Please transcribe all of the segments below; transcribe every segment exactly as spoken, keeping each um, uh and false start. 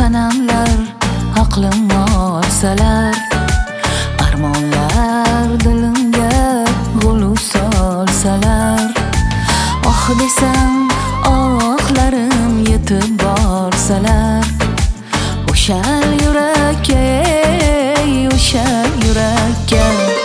sanamlar aqlim olsalar, armonlar dilimga g'ulu solsalar, oh desam ohlarim yetib borsalar, o'sha yurakka, o'sha yurakka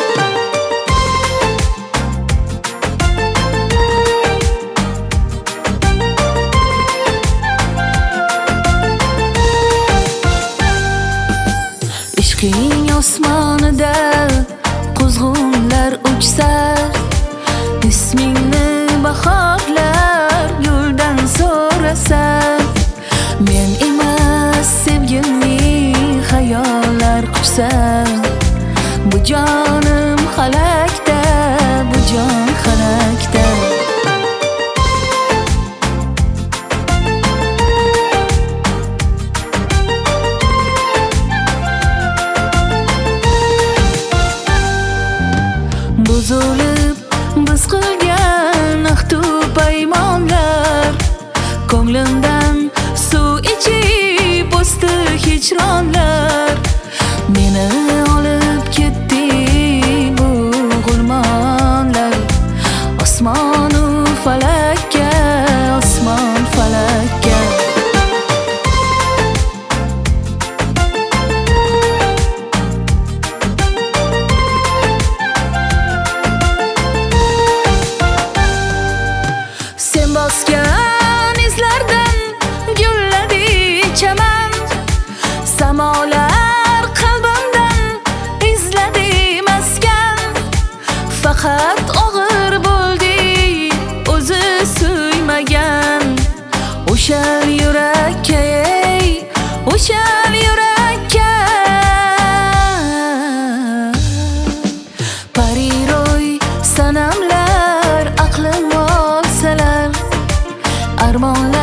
ishqing osmonida quzg'unlar uchsa, ismingni bahorlar yo'ldan so'rasa, men emas sevgimning xayollar quchsa, bu jonim halakda, bu jon halakda. Buzilib biz qilgan ahdu paymonlar, ko'nglimdan suv ichib o'sdi hijronlar, meni olib ketdi bu g'ulmonlar, osmonu falakka, osmon falakka. Bosgan izlardan gulladi chaman, samolar qalbimdan izladi maskan, faqat og'ir bo'ldi o'zi suymagan, o'sha yurakka, o'sha yurakka. Pariroy sanamlar aqlim olsalar, armonlar